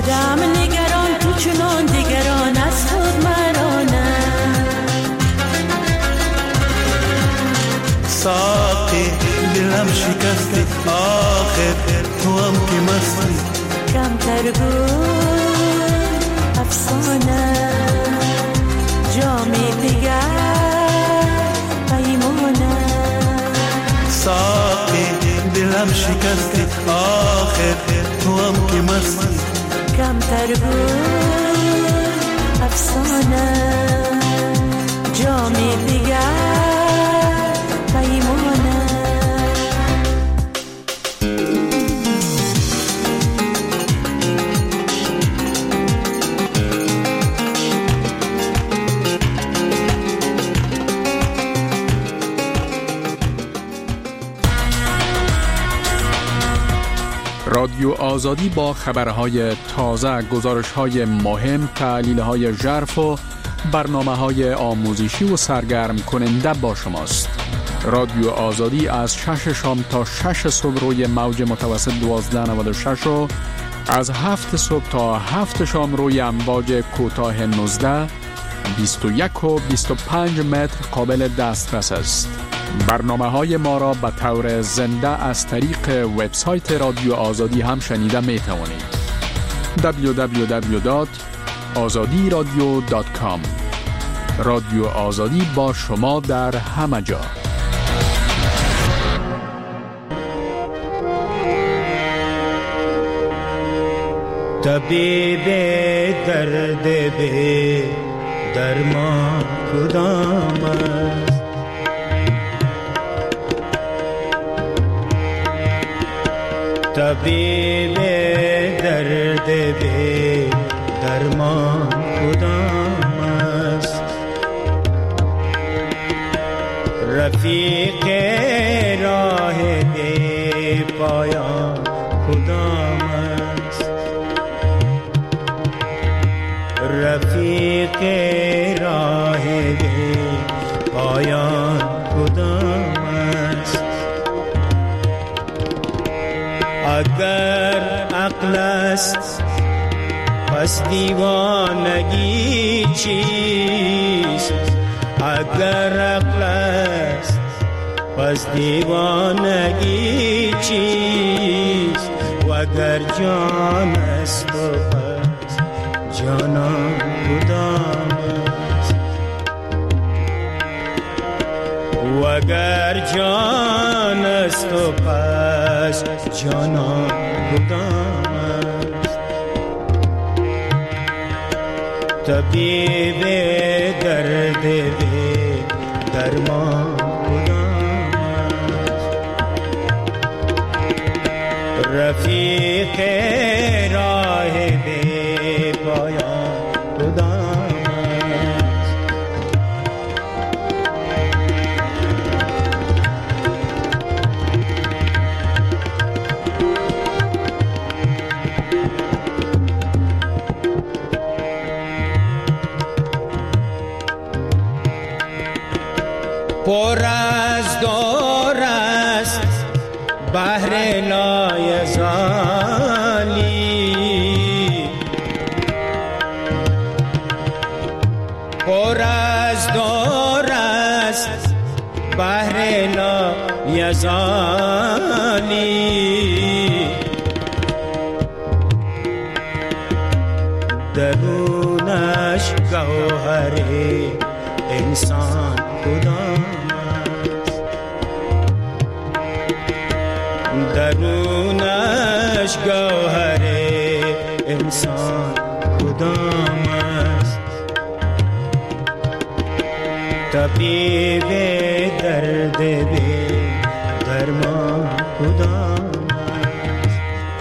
شدم نگران تو چنان دیگران از خود مرانم. ساقی دلم شکستی آخر تو هم که مستی، کمتر بود افسانه جامی دیگر پیمانه. ساقی دلم شکستی آخر تو هم که مستی، کمتر بود افسانه جامی دیگر پیمانه. رادیو آزادی با خبرهای تازه، گزارش‌های مهم، تحلیل‌های ژرف و برنامه‌های آموزشی و سرگرم کننده با شماست. رادیو آزادی از 6 شام تا 6 صبح روی موج متوسط 1296 و از 7 صبح تا 7 شام روی امواج کوتاه 19، 21 و 25 متر قابل دسترس است. برنامه‌های ما را به طور زنده از طریق وبسایت رادیو آزادی هم شنیده می توانید. www.azadiradio.com. رادیو آزادی با شما در همه جا. طبیب درد به درمان کدام است؟ طبیب درد به درمان کدام است؟ رفیق راه بی پایان کدام است؟ رفیق راه بی پایان کدام است؟ اگر عقل است پس دیوانگی چیست؟ اگر عقل است پس دیوانگی چیست؟ و اگر جان است و پس جانان کدام است؟ و اگر جان است و پس جانان کدام است؟ طبیب درد به درمان کدام است؟ رفیق راه بی پایان کدام است؟ پر از دور است بحر لایزالی، پر از دور است بحر لایزالی، درونش گوهر انسان کدام است؟ درونش گوهر انسان کدام است؟ طبیب درد به درمان کدام است؟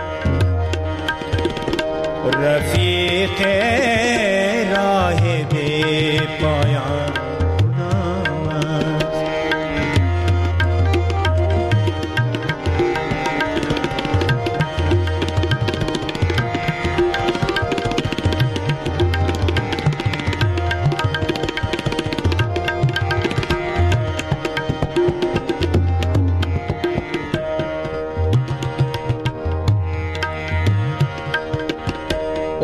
رفیق راه بی پایان کدام است؟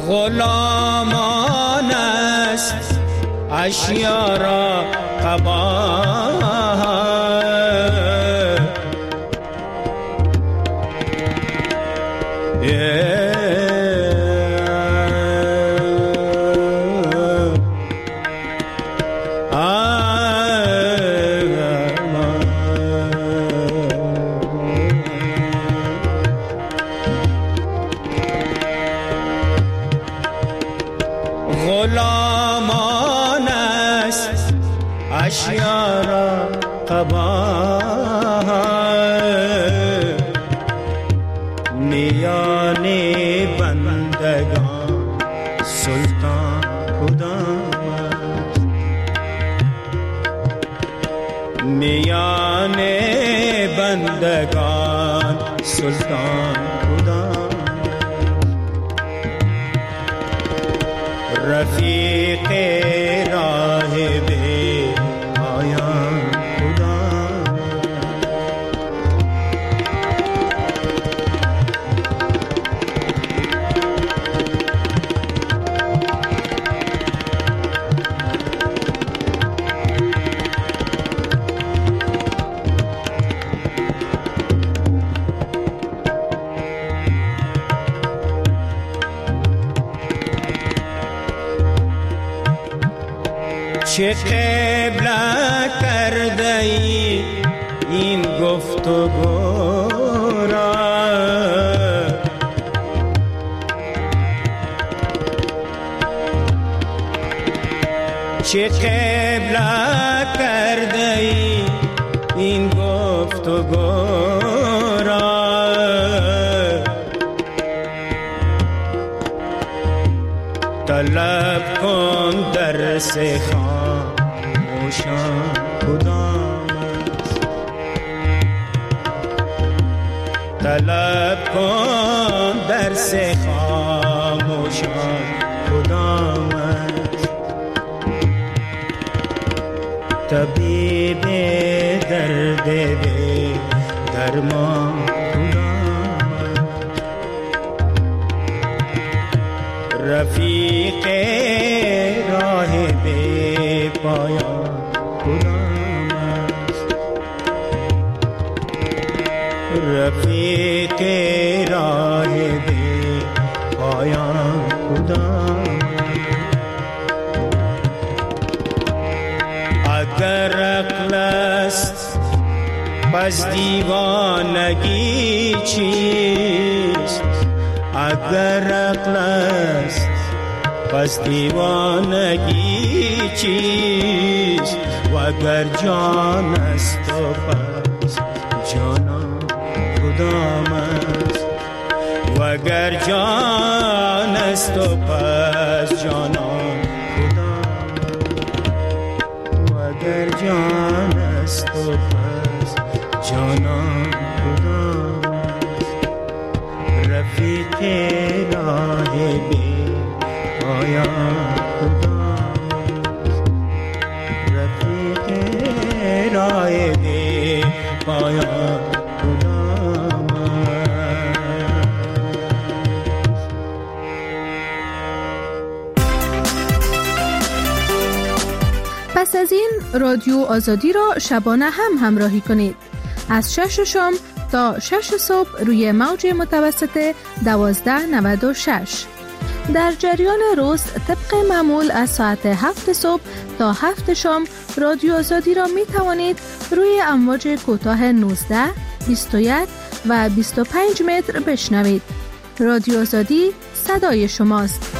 غلامان است اشیا را قبا، غلامان است اشیا را قبا، میان بندگان سلطان کدام است، میان بندگان سلطان کدام، رفیق راه بی پایان کدام، چه قبله کرده ای این گفتگو را، چه قبله کرده ای این گفتگو را، طلب کن درس خاموشان کدام است، طلب کن درس خاموشان کدام است، طبیب درد بی درمان کدام است، رفیق راه بی پایان کدام است، رفیق راه بی پایان کدام است، اگر عقل است پس دیوانگی چیست، اگر عقل است پس دیوانگی چیست، و اگر جان است و پس جانان کدام است، و اگر جان است و پس جانان کدام است، و اگر جان است و پس جانان کدام است، رفیق راه بی پایان کدام است، رفیق راه بی پایان کدام است. پس از این رادیو آزادی را شبانه هم همراهی کنید از 6 شام تا 6 صبح روی موج متوسط 1296. در جریان روز طبق معمول از ساعت 7 صبح تا 7 شام رادیو آزادی را می توانید روی امواج کوتاه 19، 21 و 25 متر بشنوید. رادیو آزادی صدای شماست.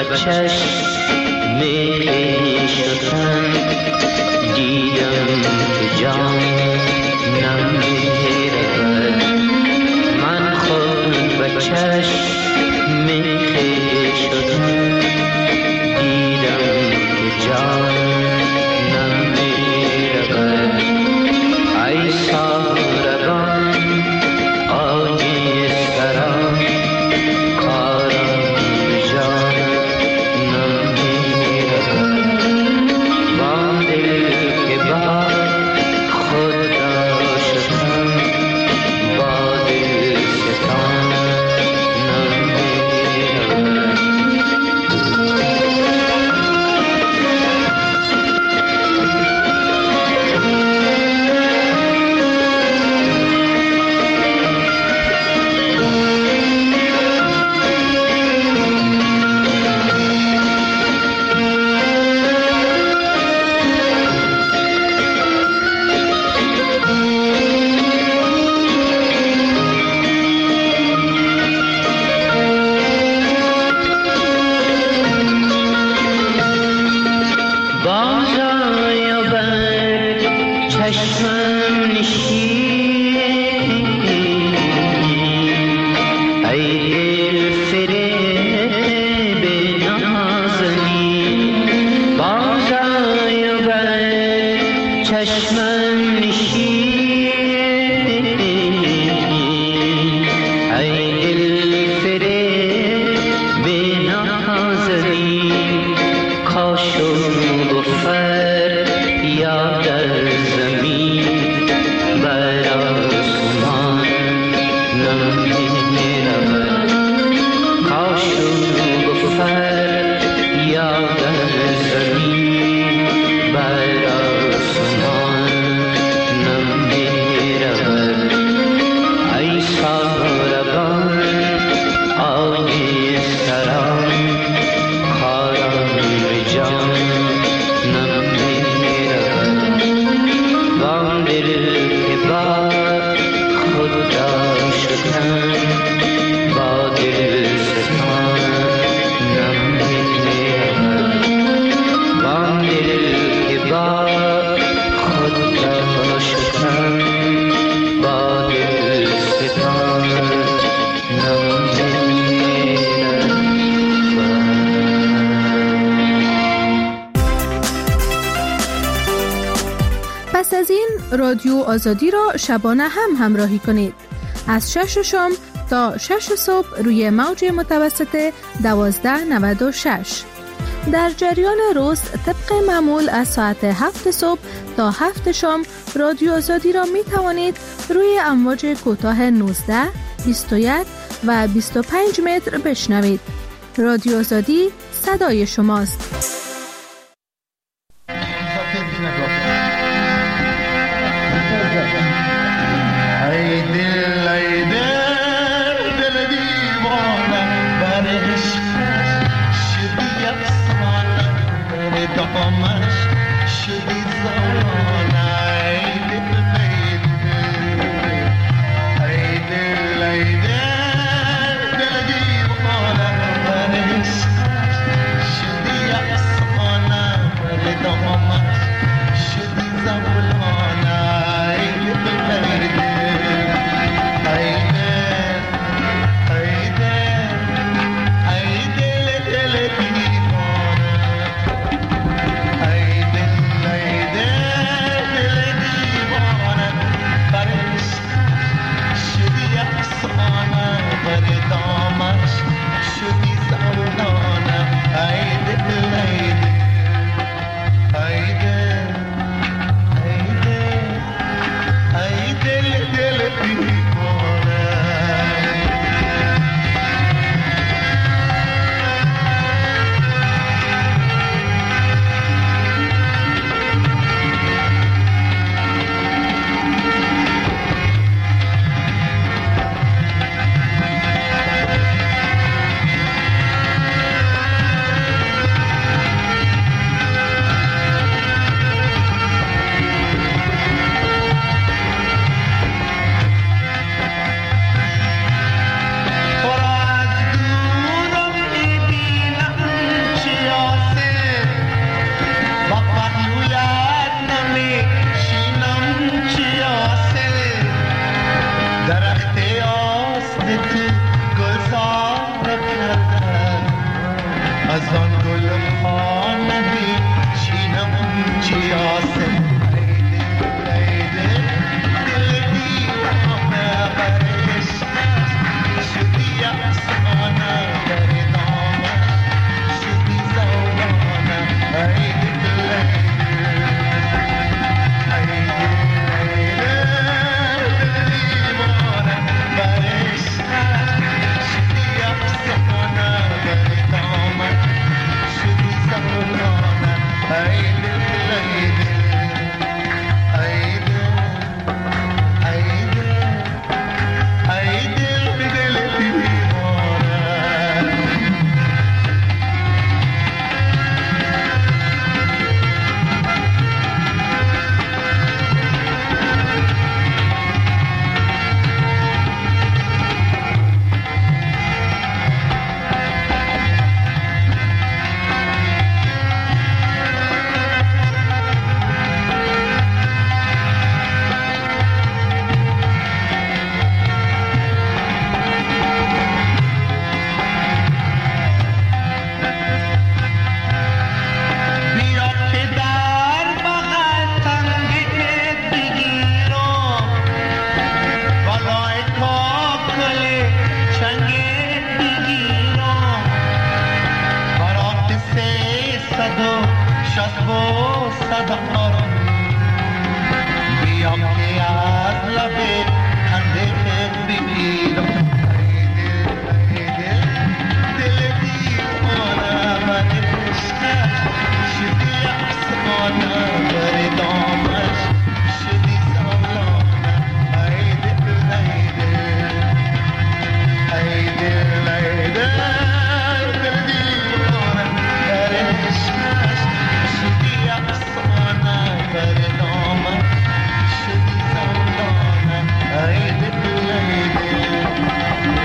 بچش میخی شدم دیدم که جانم میرود من خود بچش میخی شدم دیدم که جانم میرود ای ساربان آجی سرم پس از این رادیو آزادی را شبانه هم همراهی کنید. از 6 شام تا 6 صبح روی موج متوسط 1296. در جریان روز طبق معمول از ساعت 7 صبح تا 7 شام رادیو آزادی را می توانید روی امواج کوتاه 19، 21 و 25 متر بشنوید. رادیو آزادی صدای شماست. صد آرامی بیا که از لب خنده بگیرم دل دیوانه من عشقش شدی افسانه بر دامش شدی سالانه ای دل ای دل ای دل ای دل دل دیوانه بر عشقش شدی افسانه بر دامش شدی سالانه ای دل ای دل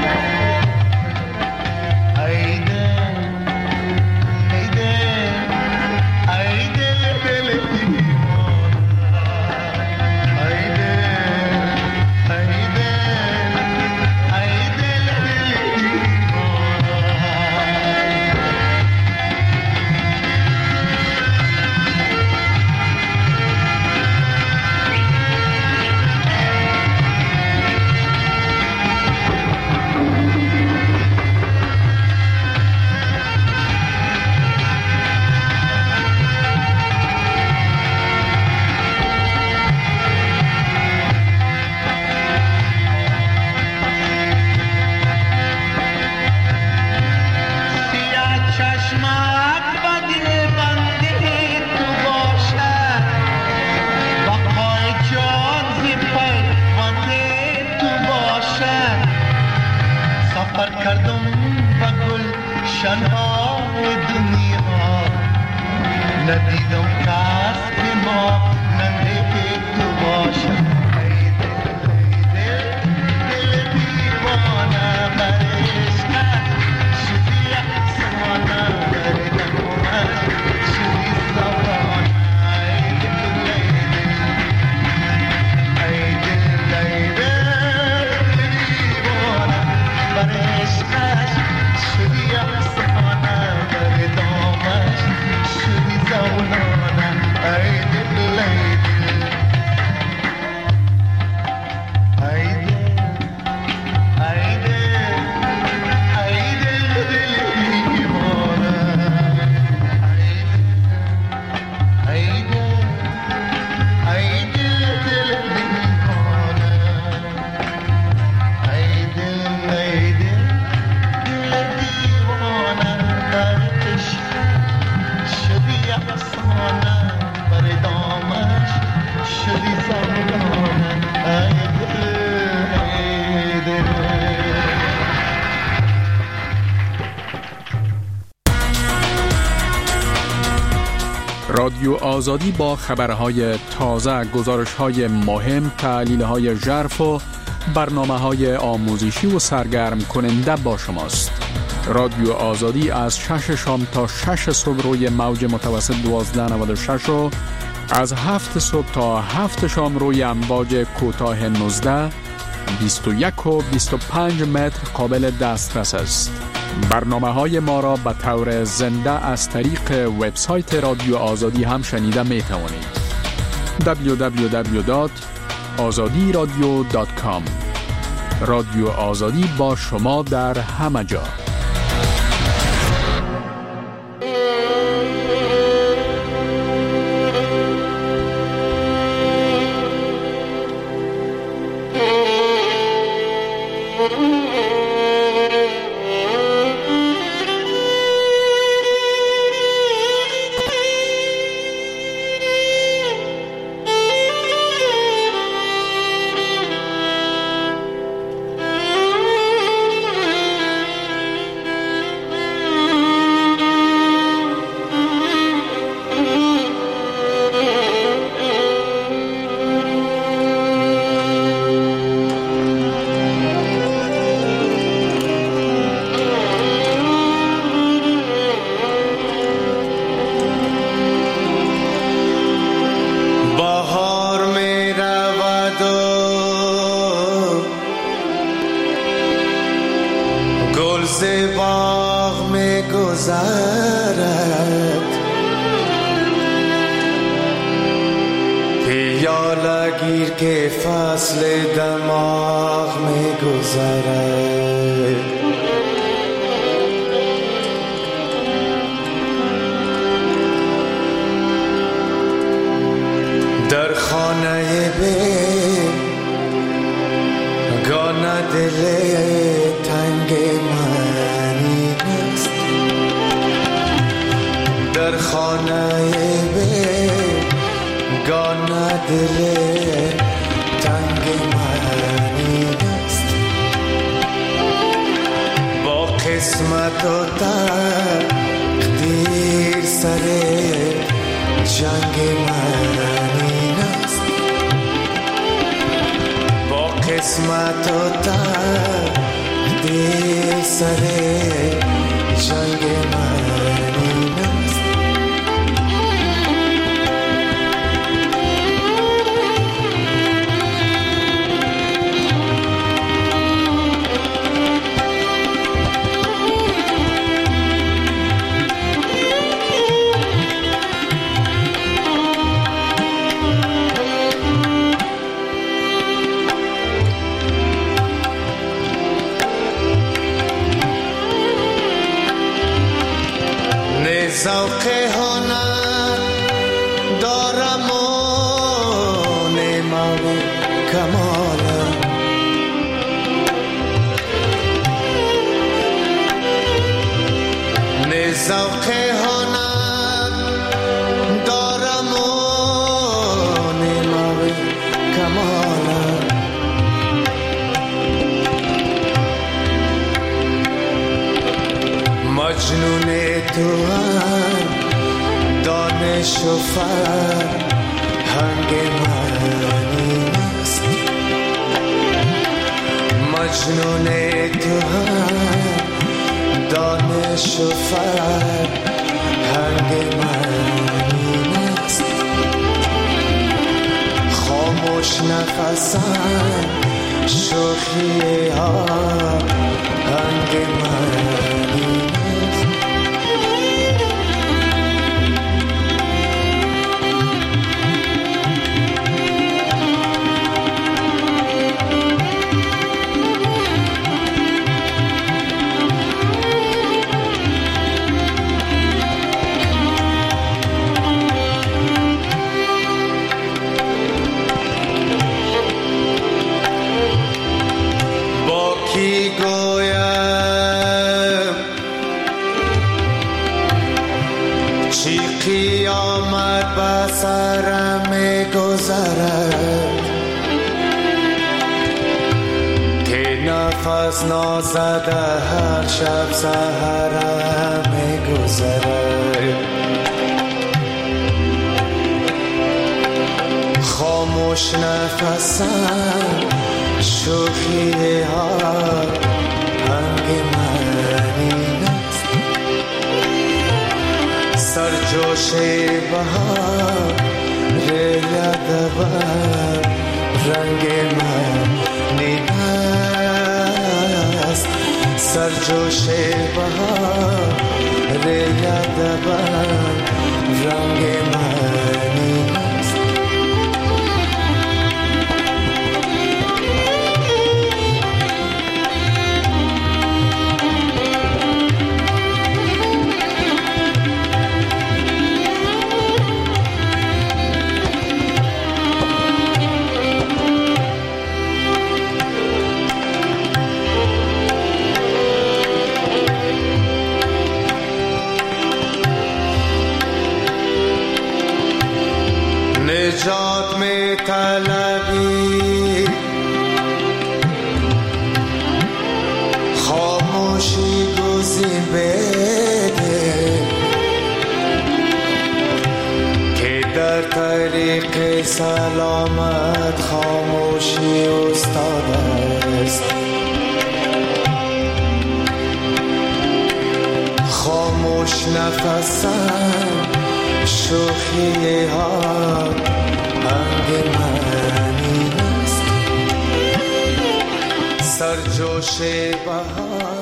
رادیو آزادی با خبرهای تازه، گزارش‌های مهم، تحلیل‌های ژرف و برنامه‌های آموزشی و سرگرم کننده با شماست. رادیو آزادی از 6 شام تا 6 صبح روی موج متوسط 1296 و از 7 صبح تا 7 شام روی امواج کوتاه 19 21 و 25 متر قابل دسترس است. برنامه‌های ما را به طور زنده از طریق وبسایت رادیو آزادی هم شنیده می توانید. www.azadiradio.com. رادیو آزادی با شما در همه جا. گیر که فصل دماغ می گذرد، در خانه بیگانه دل تنگ من است، با قسمت و تقدیر سر جنگ من است، با قسمت و تقدیر سر جنگ من است. ذوق هنر دارم و نعمت کمالم، نه ذوق هنر دارم و نعمت کمالم، مجنون تو دانش و فرهنگ من است، مجنون تو دانش و فرهنگ من است، خاموش نفسم شوخی ها هنگ من قیامت بسرم گذرد که نفس نازده هر شب سحرم گذرد، خاموش نفسم شوخی ها هنگ من است، سرجوش بهار یادبر رنگ من است، سرجوش بهار یادبر رنگ من است. نجات میں طلبی خاموشی گزین بده که در طریق سلامت خاموشی استاد است، خاموش نفسم شوخی ها هنگ من است، سرجوش بهار